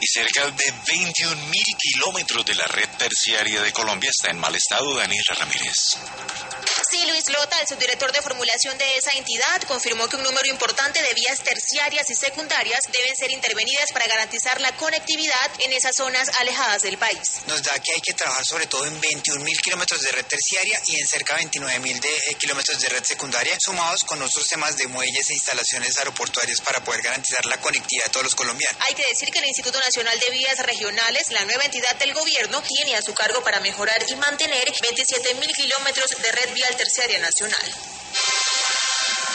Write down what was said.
Y cerca de 21.000 kilómetros de la red terciaria de Colombia está en mal estado. Daniela Ramírez. Sí, Luis Lota, el subdirector de formulación de esa entidad, confirmó que un número importante de vías terciarias y secundarias deben ser intervenidas para garantizar la conectividad en esas zonas alejadas del país. Nos da que hay que trabajar sobre todo en 21.000 kilómetros de red terciaria y en cerca de 29.000 kilómetros de red secundaria, sumados con otros temas de muelles e instalaciones aeroportuarias para poder garantizar la conectividad de todos los colombianos. Hay que decir que el Instituto Nacional de Vías Regionales, la nueva entidad del gobierno, tiene a su cargo para mejorar y mantener 27.000 kilómetros de red vial terciaria nacional.